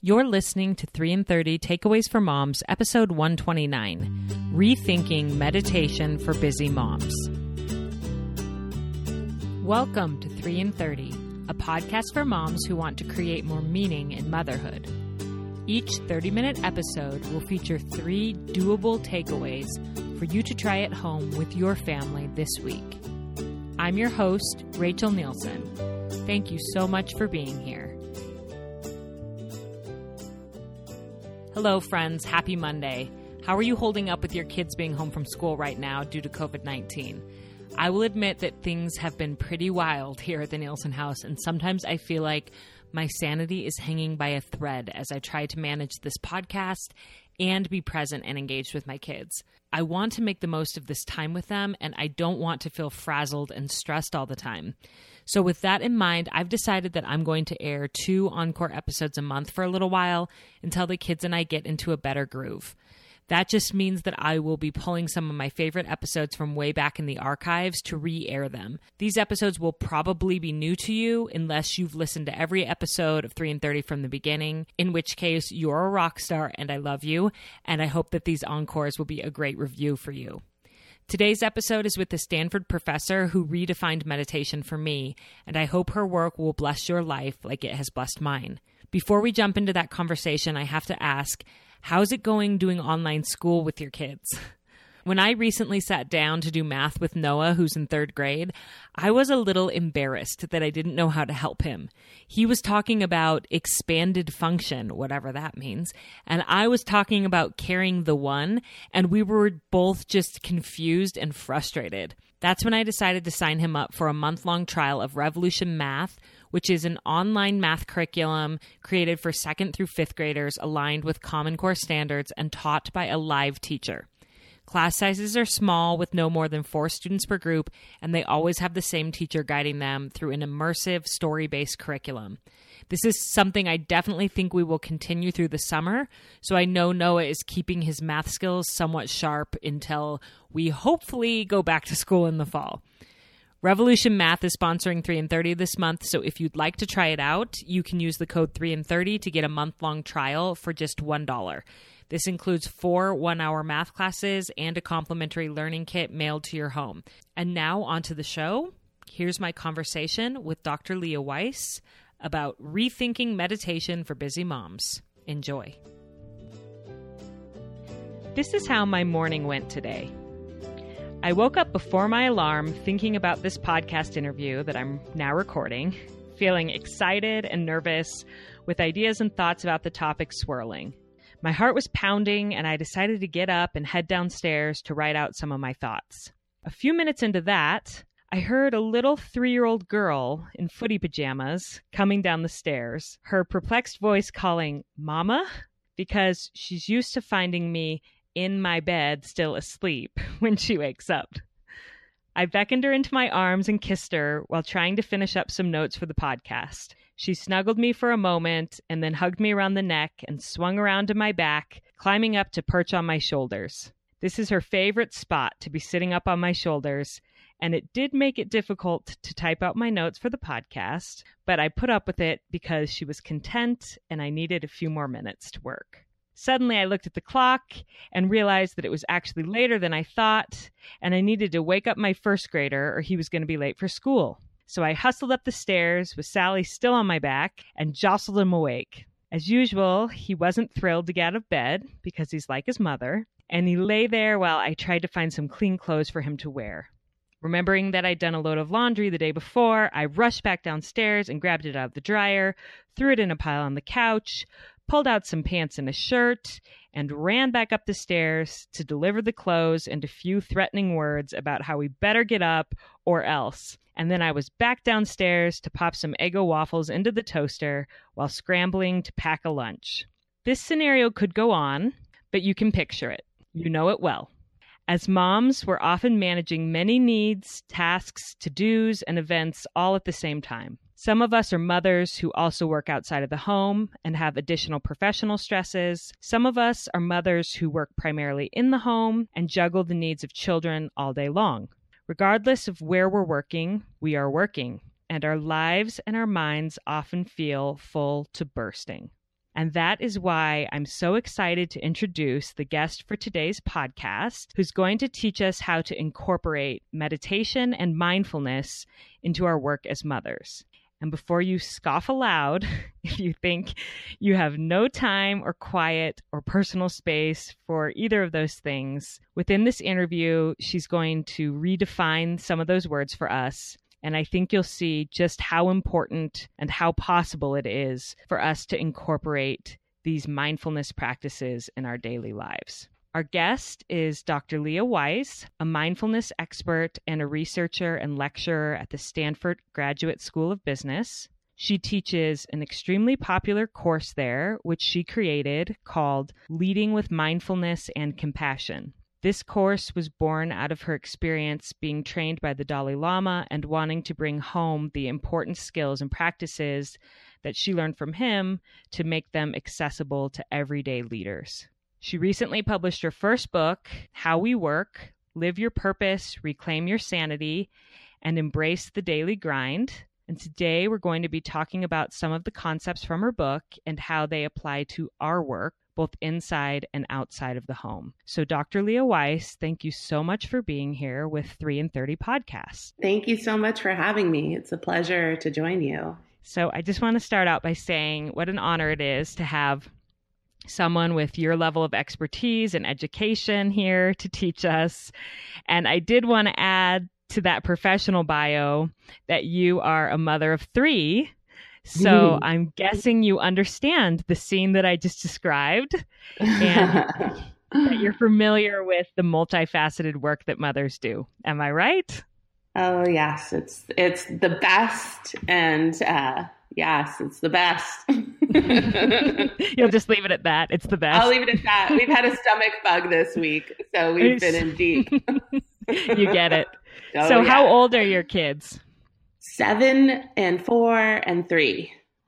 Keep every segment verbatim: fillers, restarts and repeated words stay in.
You're listening to three and thirty Takeaways for Moms, episode one twenty-nine, Rethinking Meditation for Busy Moms. Welcome to three and thirty, a podcast for moms who want to create more meaning in motherhood. Each thirty-minute episode will feature three doable takeaways for you to try at home with your family this week. I'm your host, Rachel Nielsen. Thank you so much for being here. Hello, friends. Happy Monday. How are you holding up with your kids being home from school right now due to covid nineteen? I will admit that things have been pretty wild here at the Nielsen house, and sometimes I feel like my sanity is hanging by a thread as I try to manage this podcast and be present and engaged with my kids. I want to make the most of this time with them, and I don't want to feel frazzled and stressed all the time. So with that in mind, I've decided that I'm going to air two encore episodes a month for a little while until the kids and I get into a better groove. That just means that I will be pulling some of my favorite episodes from way back in the archives to re-air them. These episodes will probably be new to you unless you've listened to every episode of three and thirty from the beginning, in which case you're a rock star and I love you, and I hope that these encores will be a great review for you. Today's episode is with the Stanford professor who redefined meditation for me, and I hope her work will bless your life like it has blessed mine. Before we jump into that conversation, I have to ask, how's it going doing online school with your kids? When I recently sat down to do math with Noah, who's in third grade, I was a little embarrassed that I didn't know how to help him. He was talking about expanded function, whatever that means, and I was talking about carrying the one, and we were both just confused and frustrated. That's when I decided to sign him up for a month-long trial of Revolution Math, which is an online math curriculum created for second through fifth graders aligned with Common Core standards and taught by a live teacher. Class sizes are small with no more than four students per group, and they always have the same teacher guiding them through an immersive, story-based curriculum. This is something I definitely think we will continue through the summer, so I know Noah is keeping his math skills somewhat sharp until we hopefully go back to school in the fall. Revolution Math is sponsoring three and thirty this month, so if you'd like to try it out, you can use the code three and thirty to get a month-long trial for just one dollar. This includes four one-hour math classes and a complimentary learning kit mailed to your home. And now onto the show. Here's my conversation with Doctor Leah Weiss about rethinking meditation for busy moms. Enjoy. This is how my morning went today. I woke up before my alarm thinking about this podcast interview that I'm now recording, feeling excited and nervous with ideas and thoughts about the topic swirling. My heart was pounding, and I decided to get up and head downstairs to write out some of my thoughts. A few minutes into that, I heard a little three-year-old girl in footy pajamas coming down the stairs, her perplexed voice calling, "Mama?" because she's used to finding me in my bed still asleep when she wakes up. I beckoned her into my arms and kissed her while trying to finish up some notes for the podcast. She snuggled me for a moment and then hugged me around the neck and swung around to my back, climbing up to perch on my shoulders. This is her favorite spot, to be sitting up on my shoulders, and it did make it difficult to type out my notes for the podcast, but I put up with it because she was content and I needed a few more minutes to work. Suddenly, I looked at the clock and realized that it was actually later than I thought, and I needed to wake up my first grader or he was going to be late for school. So I hustled up the stairs with Sally still on my back and jostled him awake. As usual, he wasn't thrilled to get out of bed because he's like his mother, and he lay there while I tried to find some clean clothes for him to wear. Remembering that I'd done a load of laundry the day before, I rushed back downstairs and grabbed it out of the dryer, threw it in a pile on the couch, pulled out some pants and a shirt, and ran back up the stairs to deliver the clothes and a few threatening words about how we better get up or else. And then I was back downstairs to pop some Eggo waffles into the toaster while scrambling to pack a lunch. This scenario could go on, but you can picture it. You know it well. As moms, we're often managing many needs, tasks, to-dos, and events all at the same time. Some of us are mothers who also work outside of the home and have additional professional stresses. Some of us are mothers who work primarily in the home and juggle the needs of children all day long. Regardless of where we're working, we are working, and our lives and our minds often feel full to bursting. And that is why I'm so excited to introduce the guest for today's podcast, who's going to teach us how to incorporate meditation and mindfulness into our work as mothers. And before you scoff aloud, if you think you have no time or quiet or personal space for either of those things, within this interview, she's going to redefine some of those words for us. And I think you'll see just how important and how possible it is for us to incorporate these mindfulness practices in our daily lives. Our guest is Doctor Leah Weiss, a mindfulness expert and a researcher and lecturer at the Stanford Graduate School of Business. She teaches an extremely popular course there, which she created called Leading with Mindfulness and Compassion. This course was born out of her experience being trained by the Dalai Lama and wanting to bring home the important skills and practices that she learned from him to make them accessible to everyday leaders. She recently published her first book, How We Work, Live Your Purpose, Reclaim Your Sanity, and Embrace the Daily Grind. And today we're going to be talking about some of the concepts from her book and how they apply to our work, both inside and outside of the home. So Doctor Leah Weiss, thank you so much for being here with three in thirty Podcast. Thank you so much for having me. It's a pleasure to join you. So I just want to start out by saying what an honor it is to have someone with your level of expertise and education here to teach us. And I did want to add to that professional bio that you are a mother of three. So mm. I'm guessing you understand the scene that I just described and that you're familiar with the multifaceted work that mothers do. Am I right? Oh, yes. It's it's the best. And uh, yes, it's the best. You'll just leave it at that. It's the best. I'll leave it at that. We've had a stomach bug this week, so we've been in deep. You get it. Oh, so yeah. How old are your kids? Seven and four and three.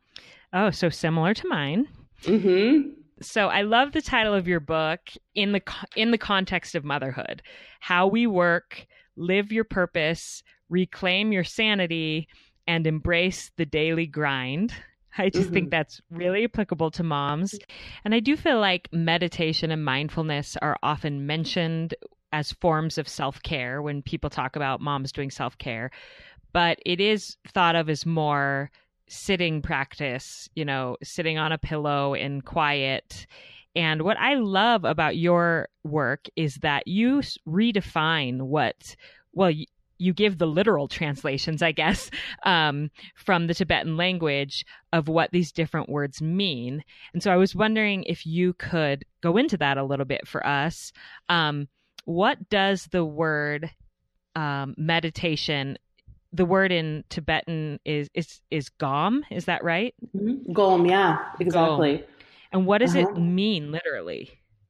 Oh, so similar to mine. Mm-hmm. So I love the title of your book in the in the context of motherhood. How We Work, Live Your Purpose, Reclaim Your Sanity, and Embrace the Daily Grind. I just mm-hmm. think that's really applicable to moms. And I do feel like meditation and mindfulness are often mentioned as forms of self-care when people talk about moms doing self-care. But it is thought of as more sitting practice, you know, sitting on a pillow in quiet. And what I love about your work is that you redefine what, well, you, you give the literal translations, I guess, um, from the Tibetan language of what these different words mean. And so I was wondering if you could go into that a little bit for us. Um, what does the word um, meditation The word in Tibetan is is is gom, is that right? Mm-hmm. Gom, yeah, exactly. Gom. And what does uh-huh. it mean literally?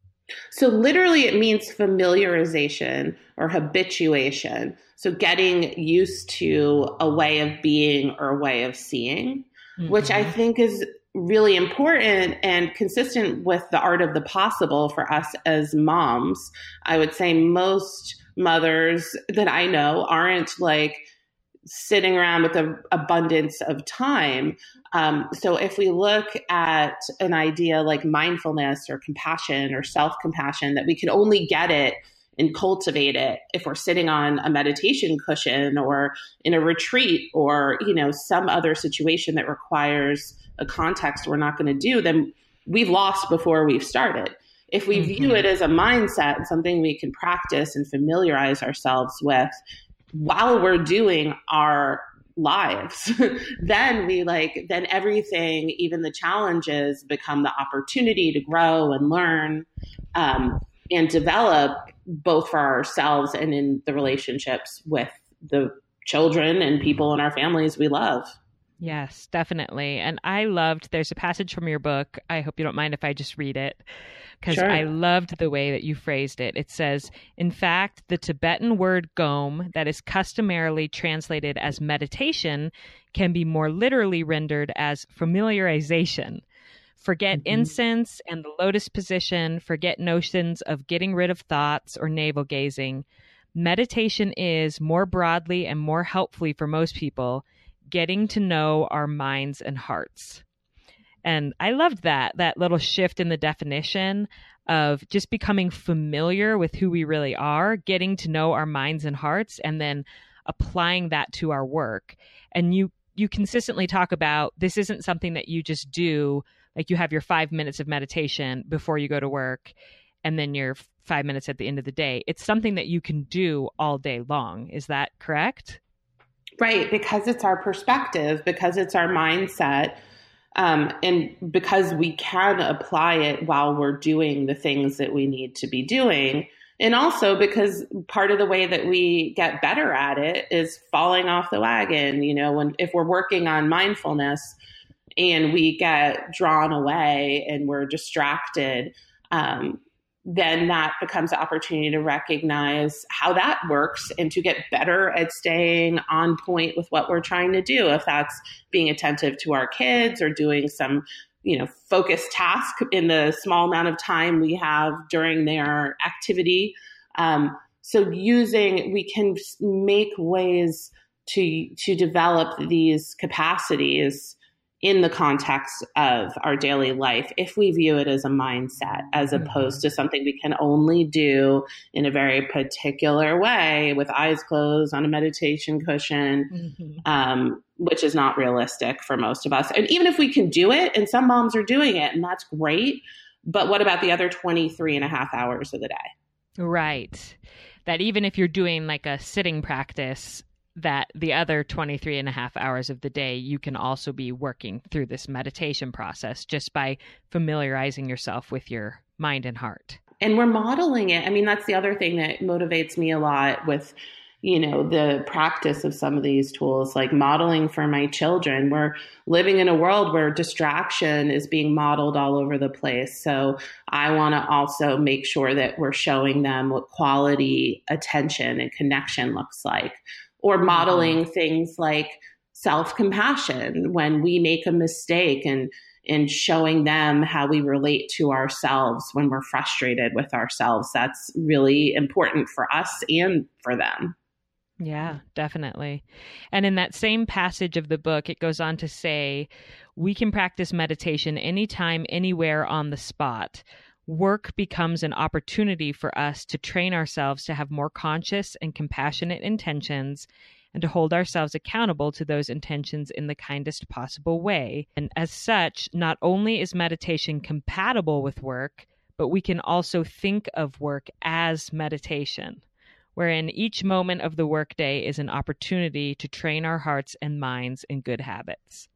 So literally it means familiarization or habituation. So getting used to a way of being or a way of seeing, mm-hmm. which I think is really important and consistent with the art of the possible for us as moms. I would say most mothers that I know aren't like sitting around with an abundance of time. Um, so if we look at an idea like mindfulness or compassion or self-compassion, that we can only get it and cultivate it if we're sitting on a meditation cushion or in a retreat or, you know, some other situation that requires a context we're not going to do, then we've lost before we've started. If we mm-hmm. view it as a mindset and something we can practice and familiarize ourselves with, while we're doing our lives, then we like, then everything, even the challenges, become the opportunity to grow and learn um, and develop both for ourselves and in the relationships with the children and people in our families we love. Yes, definitely. And I loved, there's a passage from your book. I hope you don't mind if I just read it, because sure. I loved the way that you phrased it. It says, in fact, the Tibetan word gom that is customarily translated as meditation can be more literally rendered as familiarization. Forget mm-hmm. incense and the lotus position. Forget notions of getting rid of thoughts or navel gazing. Meditation is, more broadly and more helpfully for most people, getting to know our minds and hearts. And I loved that, that little shift in the definition of just becoming familiar with who we really are, getting to know our minds and hearts, and then applying that to our work. And you you consistently talk about this isn't something that you just do, like you have your five minutes of meditation before you go to work and then your five minutes at the end of the day. It's something that you can do all day long. Is that correct? Right, because it's our perspective, because it's our mindset, um, and because we can apply it while we're doing the things that we need to be doing. And also because part of the way that we get better at it is falling off the wagon. You know, when if we're working on mindfulness and we get drawn away and we're distracted, um, then that becomes an opportunity to recognize how that works and to get better at staying on point with what we're trying to do. If that's being attentive to our kids or doing some, you know, focused task in the small amount of time we have during their activity. Um, so using, we can make ways to, to develop these capacities in the context of our daily life if we view it as a mindset, as opposed to something we can only do in a very particular way with eyes closed on a meditation cushion, mm-hmm. um, which is not realistic for most of us. And even if we can do it, and some moms are doing it, and that's great, but what about the other twenty-three and a half hours of the day? Right. That even if you're doing like a sitting practice, that the other twenty-three and a half hours of the day, you can also be working through this meditation process just by familiarizing yourself with your mind and heart. And we're modeling it. I mean, that's the other thing that motivates me a lot with, you know, the practice of some of these tools, like modeling for my children. We're living in a world where distraction is being modeled all over the place. So I want to also make sure that we're showing them what quality attention and connection looks like. Or modeling mm-hmm. things like self-compassion when we make a mistake, and, and showing them how we relate to ourselves when we're frustrated with ourselves. That's really important for us and for them. Yeah, definitely. And in that same passage of the book, it goes on to say, we can practice meditation anytime, anywhere on the spot. Work becomes an opportunity for us to train ourselves to have more conscious and compassionate intentions and to hold ourselves accountable to those intentions in the kindest possible way. And as such, not only is meditation compatible with work, but we can also think of work as meditation, wherein each moment of the workday is an opportunity to train our hearts and minds in good habits.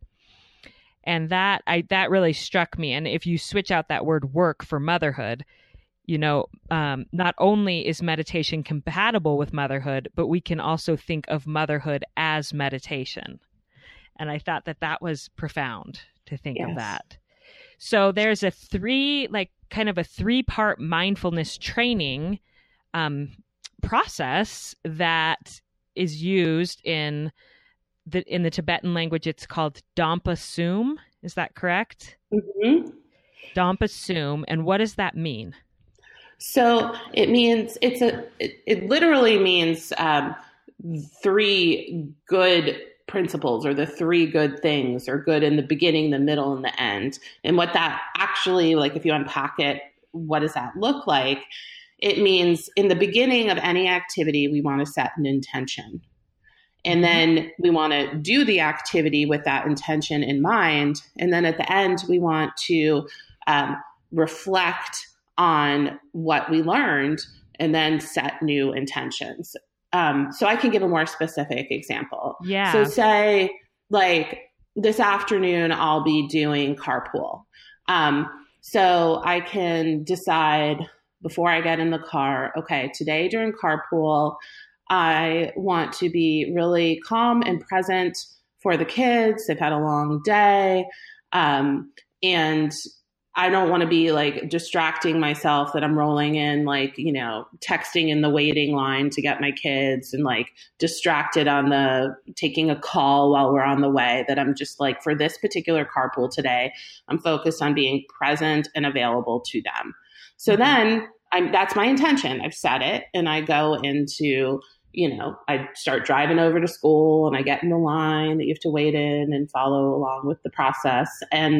And that I that really struck me. And if you switch out that word work for motherhood, you know, um, not only is meditation compatible with motherhood, but we can also think of motherhood as meditation. And I thought that that was profound to think yes. of that. So there's a three, like kind of a three-part mindfulness training um, process that is used in The, in the Tibetan language. It's called Dampa Sum. Is that correct? Mm-hmm. Dampa Sum. And what does that mean? So it means it's a, it, it literally means um, three good principles, or the three good things, or good in the beginning, the middle, and the end. And what that actually, like if you unpack it, what does that look like? It means in the beginning of any activity, we want to set an intention. And then we want to do the activity with that intention in mind. And then at the end, we want to um, reflect on what we learned and then set new intentions. Um, so I can give a more specific example. Yeah. So say like this afternoon, I'll be doing carpool. Um, so I can decide before I get in the car, okay, today during carpool, I want to be really calm and present for the kids. They've had a long day. Um, and I don't want to be like distracting myself that I'm rolling in, like, you know, texting in the waiting line to get my kids, and like distracted on the taking a call while we're on the way, that I'm just like, for this particular carpool today, I'm focused on being present and available to them. So mm-hmm. then I'm, that's my intention. I've set it, and I go into, you know, I start driving over to school, and I get in the line that you have to wait in and follow along with the process. And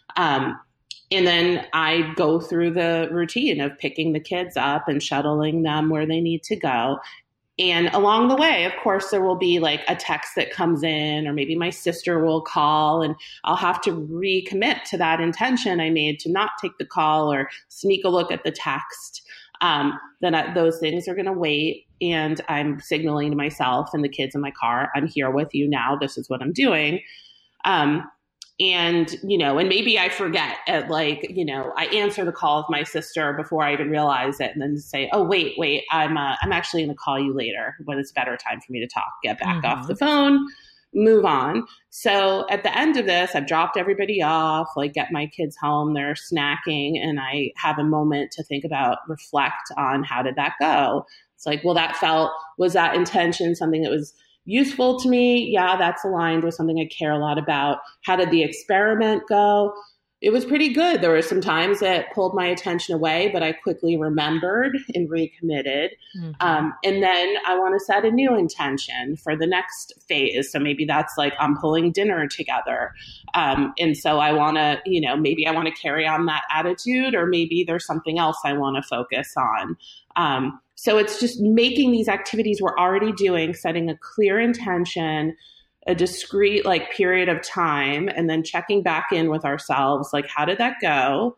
Um, and then I go through the routine of picking the kids up and shuttling them where they need to go. And along the way, of course, there will be like a text that comes in, or maybe my sister will call, and I'll have to recommit to that intention I made to not take the call or sneak a look at the text. Um, then I, those things are going to wait. And I'm signaling to myself and the kids in my car, I'm here with you now. This is what I'm doing. Um, and, you know, and maybe I forget at like, you know, I answer the call of my sister before I even realize it, and then say, oh, wait, wait, I'm, uh, I'm actually going to call you later when it's a better time for me to talk, get back mm-hmm. off the phone, move on. So at the end of this, I've dropped everybody off, like get my kids home, they're snacking, and I have a moment to think about, reflect on how did that go? It's like, well, that felt, was that intention something that was useful to me? Yeah, that's aligned with something I care a lot about. How did the experiment go? It was pretty good. There were some times that pulled my attention away, but I quickly remembered and recommitted. Mm-hmm. Um, and then I want to set a new intention for the next phase. So maybe that's like I'm pulling dinner together. Um, and so I want to, you know, maybe I want to carry on that attitude, or maybe there's something else I want to focus on. Um, so it's just making these activities we're already doing, setting a clear intention, a discrete like period of time, and then checking back in with ourselves, like how did that go,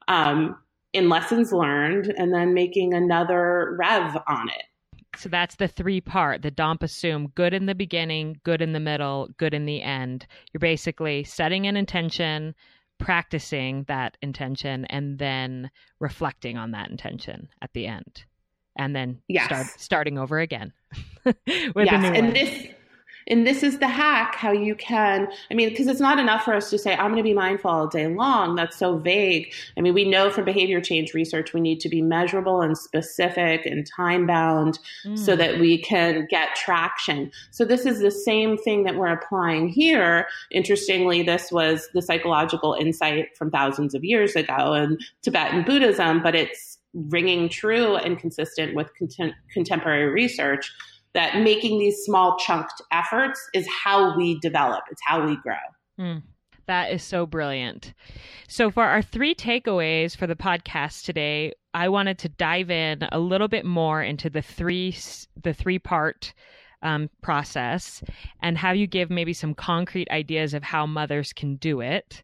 um, in lessons learned, and then making another rev on it. So that's the three part, the Domp Assume: good in the beginning, good in the middle, good in the end. You're basically setting an intention, practicing that intention, and then reflecting on that intention at the end. And then yes. start starting over again. with yes, a new and one. this And this is the hack, how you can, I mean, because it's not enough for us to say, I'm going to be mindful all day long. That's so vague. I mean, we know from behavior change research, we need to be measurable and specific and time bound mm. so that we can get traction. So this is the same thing that we're applying here. Interestingly, this was the psychological insight from thousands of years ago in Tibetan Buddhism, but it's ringing true and consistent with contem- contemporary research, that making these small chunked efforts is how we develop. It's how we grow. Mm, that is so brilliant. So for our three takeaways for the podcast today, I wanted to dive in a little bit more into the three, the three part um, process, and have you give maybe some concrete ideas of how mothers can do it.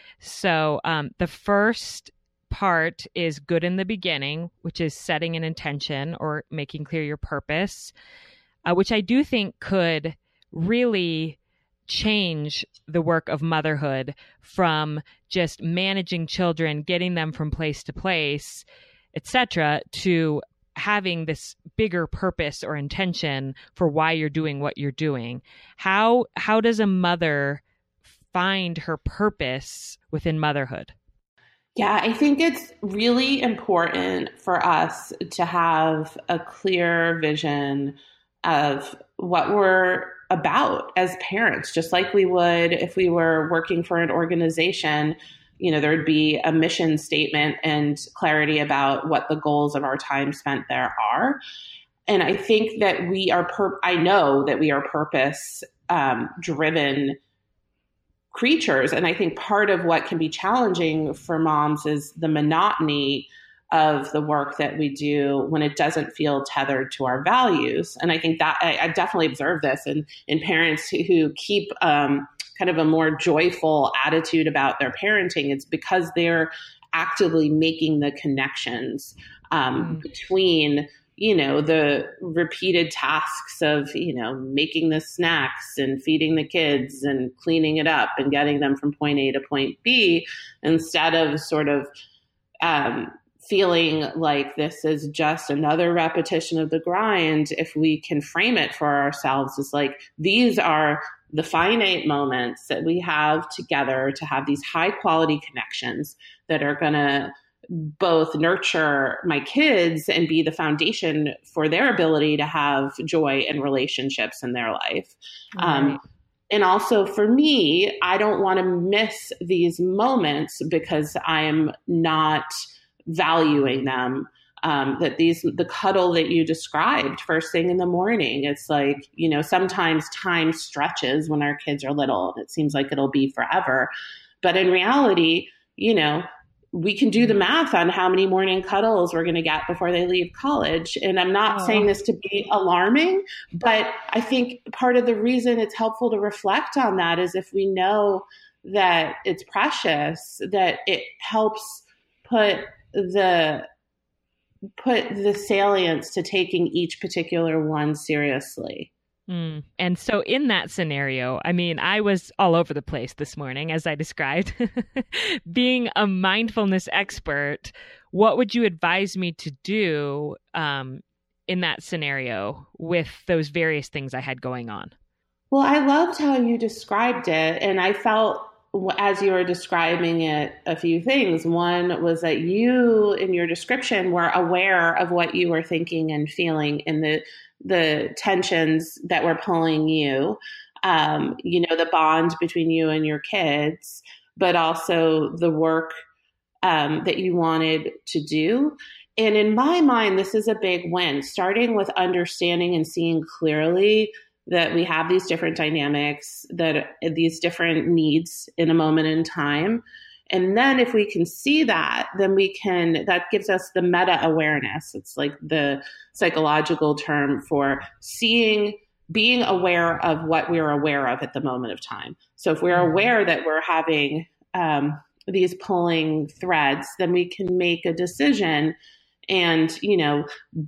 So um, the first part is good in the beginning, which is setting an intention or making clear your purpose. Uh, which I do think could really change the work of motherhood from just managing children, getting them from place to place, et cetera, to having this bigger purpose or intention for why you're doing what you're doing. How how does a mother find her purpose within motherhood? Yeah, I think it's really important for us to have a clear vision of what we're about as parents, just like we would if we were working for an organization. You know, there'd be a mission statement and clarity about what the goals of our time spent there are. And I think that we are, pur- I know that we are purpose um, driven creatures. And I think part of what can be challenging for moms is the monotony of the work that we do when it doesn't feel tethered to our values. And I think that I, I definitely observe this in, in parents who, who keep um, kind of a more joyful attitude about their parenting. It's because they're actively making the connections um, mm. between, you know, the repeated tasks of, you know, making the snacks and feeding the kids and cleaning it up and getting them from point A to point B, instead of sort of um, feeling like this is just another repetition of the grind. If we can frame it for ourselves as like, these are the finite moments that we have together to have these high quality connections that are going to both nurture my kids and be the foundation for their ability to have joy and relationships in their life. Right. Um, and also for me, I don't want to miss these moments because I'm not valuing them. Um, that these, the cuddle that you described first thing in the morning, it's like, you know, sometimes time stretches when our kids are little and it seems like it'll be forever. But in reality, you know, we can do the math on how many morning cuddles we're going to get before they leave college. And I'm not oh. saying this to be alarming, but I think part of the reason it's helpful to reflect on that is if we know that it's precious, that it helps put the put the salience to taking each particular one seriously. Mm. And so in that scenario, I mean, I was all over the place this morning, as I described. Being a mindfulness expert, what would you advise me to do um, in that scenario with those various things I had going on? Well, I loved how you described it. And I felt, as you were describing it, a few things. One was that you, in your description, were aware of what you were thinking and feeling in the the tensions that were pulling you, um, you know, the bond between you and your kids, but also the work um, that you wanted to do. And in my mind, this is a big win, starting with understanding and seeing clearly that we have these different dynamics, that these different needs in a moment in time. And then if we can see that, then we can, that gives us the meta awareness. It's like the psychological term for seeing, being aware of what we're aware of at the moment of time. So if we're aware that we're having um, these pulling threads, then we can make a decision and, you know,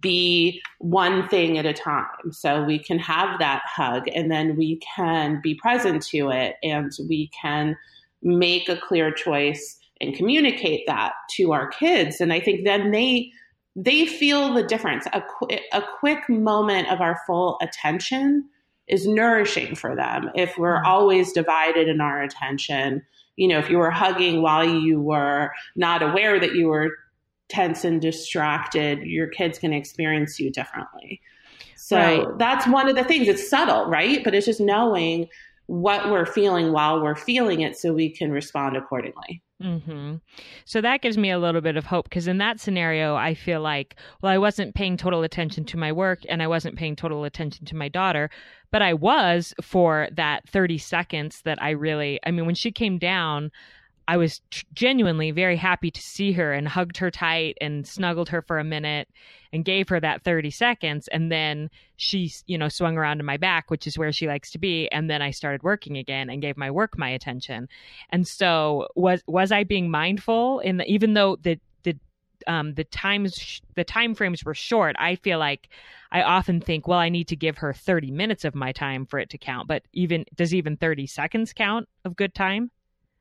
be one thing at a time. So we can have that hug and then we can be present to it and we can make a clear choice and communicate that to our kids. And I think then they they feel the difference. A, qu- a quick moment of our full attention is nourishing for them. If we're always divided in our attention, you know, if you were hugging while you were not aware that you were tense and distracted, your kids can experience you differently. So right. That's one of the things. It's subtle, right? But it's just knowing what we're feeling while we're feeling it so we can respond accordingly. Mm-hmm. So that gives me a little bit of hope, because in that scenario, I feel like, well, I wasn't paying total attention to my work and I wasn't paying total attention to my daughter, but I was for that thirty seconds that I really, I mean, when she came down, I was t- genuinely very happy to see her and hugged her tight and snuggled her for a minute and gave her that thirty seconds. And then she, you know, swung around to my back, which is where she likes to be. And then I started working again and gave my work my attention. And so was, was I being mindful in the, even though the, the, um, the times, the time frames were short, I feel like I often think, well, I need to give her thirty minutes of my time for it to count. But even, does even thirty seconds count of good time?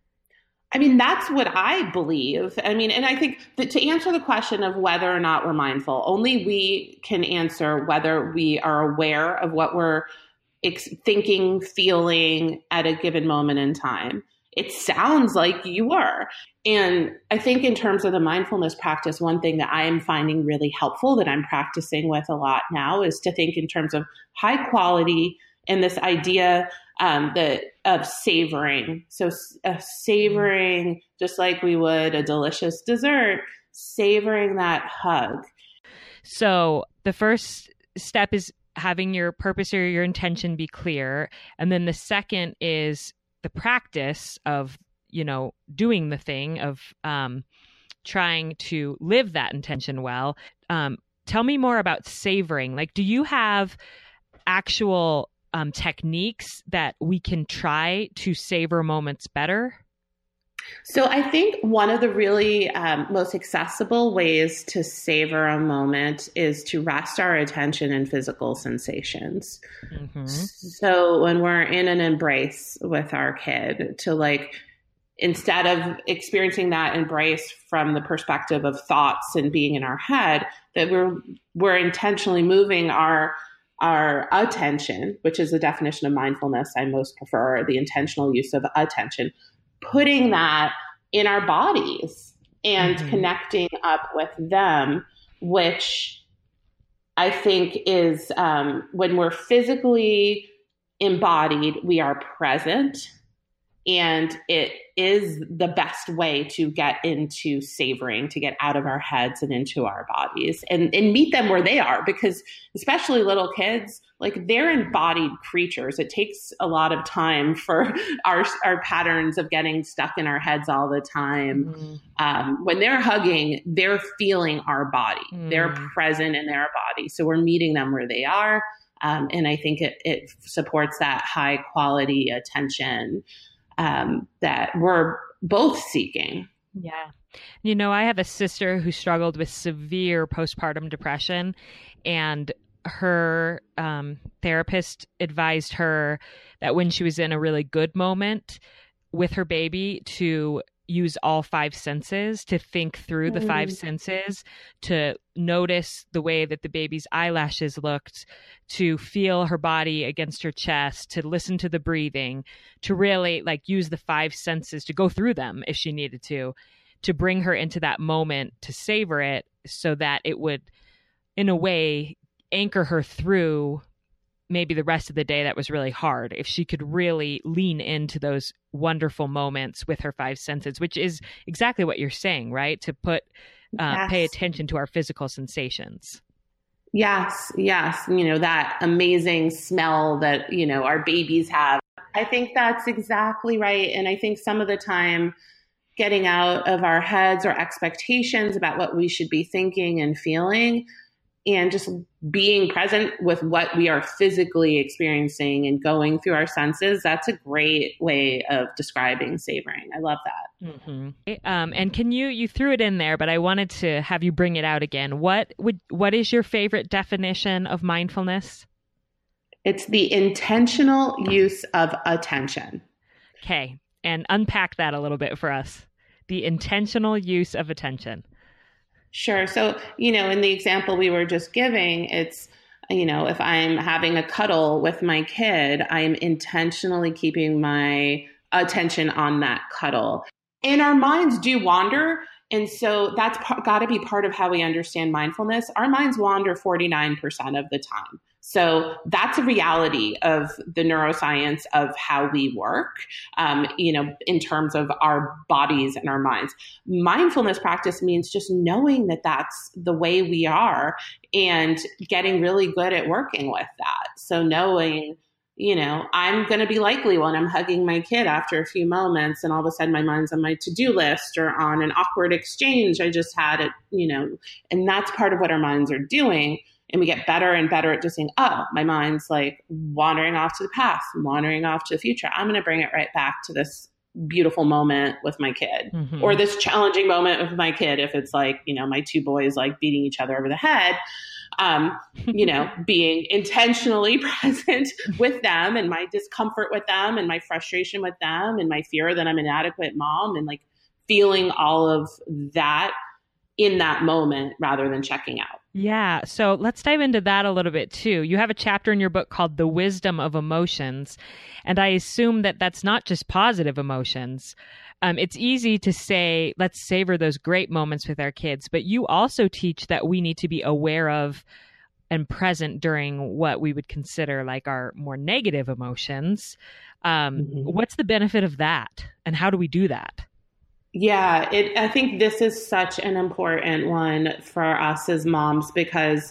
I mean, that's what I believe. I mean, and I think that to answer the question of whether or not we're mindful, only we can answer whether we are aware of what we're ex- thinking, feeling at a given moment in time. It sounds like you were. And I think in terms of the mindfulness practice, one thing that I am finding really helpful that I'm practicing with a lot now is to think in terms of high quality and this idea um, that of savoring. So uh, savoring, just like we would a delicious dessert, savoring that hug. So the first step is having your purpose or your intention be clear. And then the second is the practice of, you know, doing the thing of um, trying to live that intention well. Um, tell me more about savoring. Like, do you have actual Um, techniques that we can try to savor moments better? So I think one of the really um, most accessible ways to savor a moment is to rest our attention in physical sensations. Mm-hmm. So when we're in an embrace with our kid, to like, instead of experiencing that embrace from the perspective of thoughts and being in our head, that we're we're intentionally moving our our attention, which is the definition of mindfulness I most prefer, the intentional use of attention, putting that in our bodies and mm-hmm. connecting up with them, which I think is um, when we're physically embodied, we are present And it is the best way to get into savoring, to get out of our heads and into our bodies and, and meet them where they are, because especially little kids, like they're embodied creatures. It takes a lot of time for our, our patterns of getting stuck in our heads all the time. Mm-hmm. Um, when they're hugging, they're feeling our body. Mm. They're present in their body. So we're meeting them where they are. Um, and I think it, it supports that high quality attention Um, that we're both seeking. Yeah. You know, I have a sister who struggled with severe postpartum depression, and her um, therapist advised her that when she was in a really good moment with her baby to use all five senses, to think through the five senses, to notice the way that the baby's eyelashes looked, to feel her body against her chest, to listen to the breathing, to really like use the five senses, to go through them if she needed to, to bring her into that moment, to savor it so that it would, in a way, anchor her through maybe the rest of the day that was really hard, if she could really lean into those wonderful moments with her five senses, which is exactly what you're saying, right? To put, uh, yes. pay attention to our physical sensations. Yes. Yes. You know, that amazing smell that, you know, our babies have. I think that's exactly right. And I think some of the time getting out of our heads or expectations about what we should be thinking and feeling, and just being present with what we are physically experiencing and going through our senses, that's a great way of describing savoring. I love that. Mm-hmm. Um, and can you, you threw it in there, but I wanted to have you bring it out again. What would, what is your favorite definition of mindfulness? It's the intentional use of attention. Okay. And unpack that a little bit for us. The intentional use of attention. Sure. So, you know, in the example we were just giving, it's, you know, if I'm having a cuddle with my kid, I'm intentionally keeping my attention on that cuddle. And our minds do wander. And so that's p- got to be part of how we understand mindfulness. Our minds wander forty-nine percent of the time. So that's a reality of the neuroscience of how we work, um, you know, in terms of our bodies and our minds. Mindfulness practice means just knowing that that's the way we are and getting really good at working with that. So knowing, you know, I'm going to be likely when I'm hugging my kid after a few moments and all of a sudden my mind's on my to-do list or on an awkward exchange I just had it, you know, and that's part of what our minds are doing. And we get better and better at just saying, oh, my mind's like wandering off to the past, wandering off to the future. I'm going to bring it right back to this beautiful moment with my kid mm-hmm. or this challenging moment with my kid. If it's like, you know, my two boys like beating each other over the head, um, you know, being intentionally present with them and my discomfort with them and my frustration with them and my fear that I'm an inadequate mom and like feeling all of that in that moment rather than checking out. Yeah. So let's dive into that a little bit too. You have a chapter in your book called The Wisdom of Emotions. And I assume that that's not just positive emotions. Um, it's easy to say, let's savor those great moments with our kids. But you also teach that we need to be aware of and present during what we would consider like our more negative emotions. Um, mm-hmm. What's the benefit of that? And how do we do that? Yeah, it, I think this is such an important one for us as moms because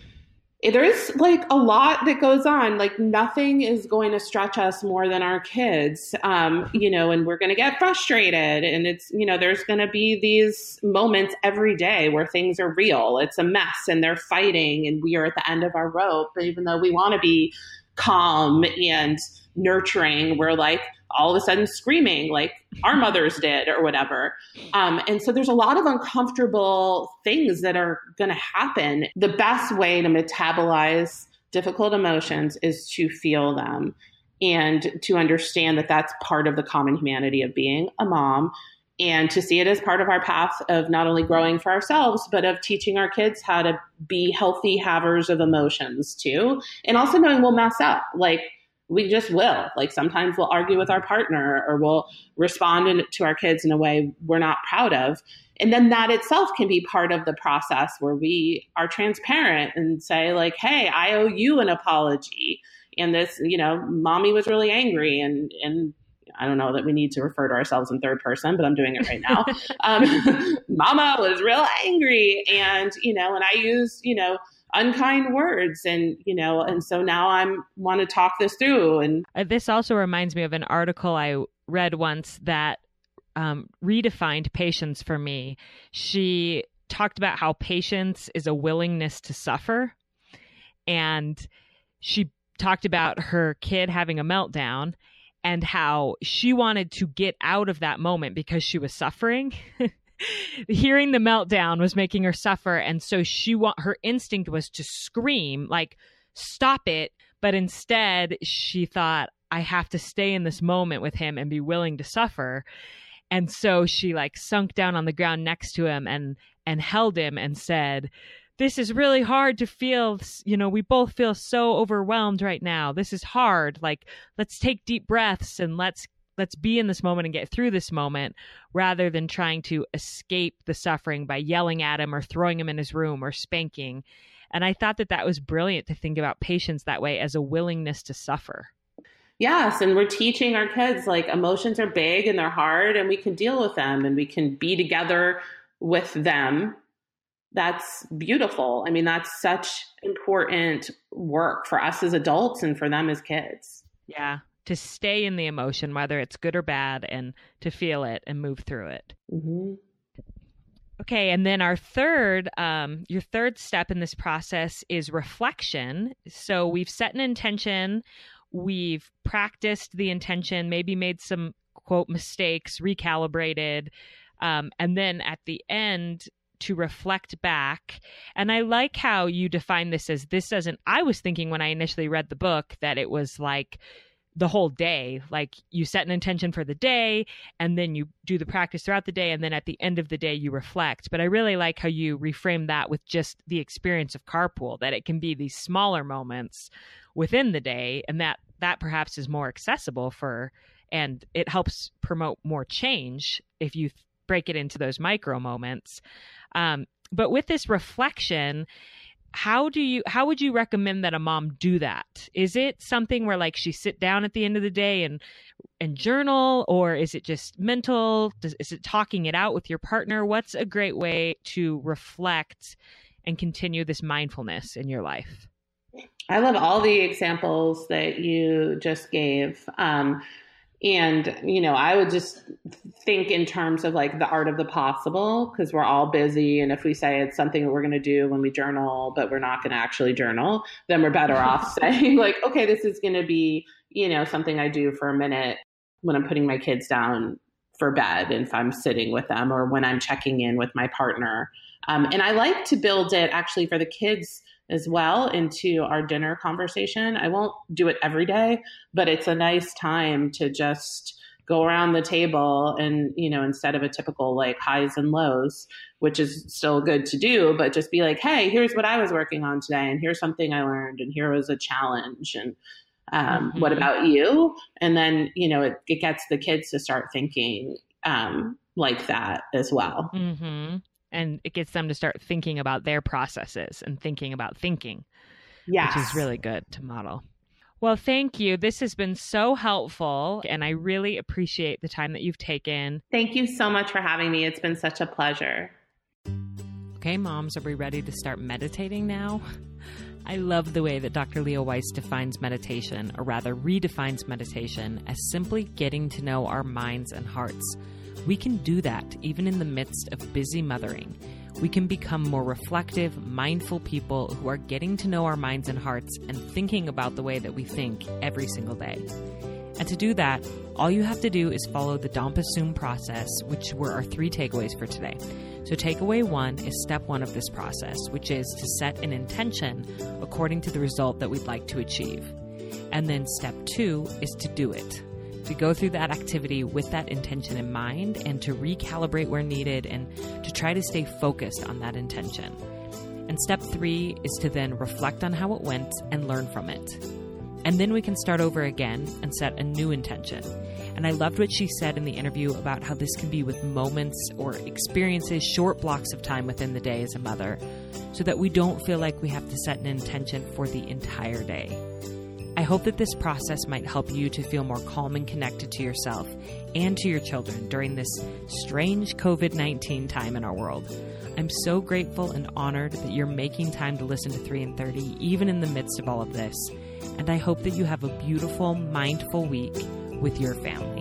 there's like a lot that goes on. Like nothing is going to stretch us more than our kids, um, you know, and we're going to get frustrated. And it's, you know, there's going to be these moments every day where things are real. It's a mess and they're fighting and we are at the end of our rope. But even though we want to be calm and nurturing, we're like all of a sudden screaming like our mothers did or whatever. Um, and so there's a lot of uncomfortable things that are going to happen. The best way to metabolize difficult emotions is to feel them and to understand that that's part of the common humanity of being a mom and to see it as part of our path of not only growing for ourselves, but of teaching our kids how to be healthy havers of emotions too. And also knowing we'll mess up. Like, we just will. Like sometimes we'll argue with our partner or we'll respond in, to our kids in a way we're not proud of. And then that itself can be part of the process where we are transparent and say like, hey, I owe you an apology. And this, you know, mommy was really angry and, and I don't know that we need to refer to ourselves in third person, but I'm doing it right now. um, Mama was real angry, and, you know, and I use, you know, unkind words, and, you know, and so now I'm want to talk this through. And uh, this also reminds me of an article I read once that um, redefined patience for me. She talked about how patience is a willingness to suffer. And she talked about her kid having a meltdown and how she wanted to get out of that moment because she was suffering. Hearing the meltdown was making her suffer. And so she wa- her instinct was to scream, like, stop it. But instead, she thought, I have to stay in this moment with him and be willing to suffer. And so she like sunk down on the ground next to him and and held him and said, this is really hard to feel. You know, we both feel so overwhelmed right now. This is hard. Like, let's take deep breaths and let's let's be in this moment and get through this moment, rather than trying to escape the suffering by yelling at him or throwing him in his room or spanking. And I thought that that was brilliant to think about patience that way, as a willingness to suffer. Yes. And we're teaching our kids, like, emotions are big and they're hard, and we can deal with them and we can be together with them. That's beautiful. I mean, that's such important work for us as adults and for them as kids. Yeah. To stay in the emotion, whether it's good or bad, and to feel it and move through it. Mm-hmm. Okay. And then our third, um, your third step in this process is reflection. So we've set an intention. We've practiced the intention, maybe made some, quote, mistakes, recalibrated. Um, and then at the end, to reflect back. And I like how you define this as, this doesn't, I was thinking when I initially read the book that it was like the whole day, like you set an intention for the day and then you do the practice throughout the day. And then at the end of the day, you reflect. But I really like how you reframe that with just the experience of carpool, that it can be these smaller moments within the day, and that that perhaps is more accessible for, and it helps promote more change if you break it into those micro moments. Um, but with this reflection, how do you, how would you recommend that a mom do that? Is it something where like she sit down at the end of the day and, and journal, or is it just mental? Does, is it talking it out with your partner? What's a great way to reflect and continue this mindfulness in your life? I love all the examples that you just gave. Um, And, you know, I would just think in terms of like the art of the possible, because we're all busy. And if we say it's something that we're going to do when we journal, but we're not going to actually journal, then we're better off saying like, okay, this is going to be, you know, something I do for a minute when I'm putting my kids down for bed, and if I'm sitting with them, or when I'm checking in with my partner. Um, and I like to build it actually for the kids as well into our dinner conversation. I won't do it every day, but it's a nice time to just go around the table and, you know, instead of a typical like highs and lows, which is still good to do, but just be like, hey, here's what I was working on today, and here's something I learned, and here was a challenge, and um, mm-hmm. what about you? And then, you know, it, it gets the kids to start thinking um, like that as well. Mm-hmm. And it gets them to start thinking about their processes and thinking about thinking, yes. which is really good to model. Well, thank you. This has been so helpful, and I really appreciate the time that you've taken. Thank you so much for having me. It's been such a pleasure. Okay, moms, are we ready to start meditating now? I love the way that Doctor Leah Weiss defines meditation, or rather redefines meditation, as simply getting to know our minds and hearts. We can do that even in the midst of busy mothering. We can become more reflective, mindful people who are getting to know our minds and hearts and thinking about the way that we think every single day. And to do that, all you have to do is follow the Dampa Sum process, which were our three takeaways for today. So takeaway one is step one of this process, which is to set an intention according to the result that we'd like to achieve. And then step two is to do it. To go through that activity with that intention in mind, and to recalibrate where needed, and to try to stay focused on that intention. And step three is to then reflect on how it went and learn from it. And then we can start over again and set a new intention. And I loved what she said in the interview about how this can be with moments or experiences, short blocks of time within the day as a mother, so that we don't feel like we have to set an intention for the entire day. I I hope that this process might help you to feel more calm and connected to yourself and to your children during this strange covid nineteen time in our world. I'm so grateful and honored that you're making time to listen to three and thirty, even in the midst of all of this. And I hope that you have a beautiful, mindful week with your family.